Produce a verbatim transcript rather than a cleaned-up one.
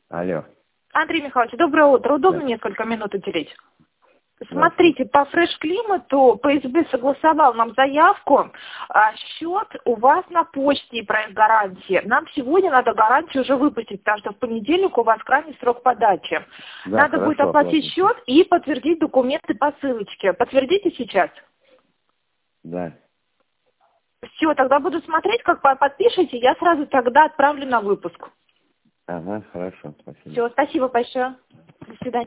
Алло. Андрей Михайлович, доброе утро. Удобно Да. несколько минут уделить? Смотрите, по фреш-климату ПСБ согласовал нам заявку, а счет у вас на почте и проект гарантии. Нам сегодня надо гарантию уже выпустить, потому что в понедельник у вас крайний срок подачи. Да, Надо хорошо, будет оплатить оплатите. счет и подтвердить документы по ссылочке. Подтвердите сейчас? Да. Все, тогда буду смотреть, как вы подпишете, я сразу тогда отправлю на выпуск. Ага, хорошо, спасибо. Все, спасибо большое. До свидания.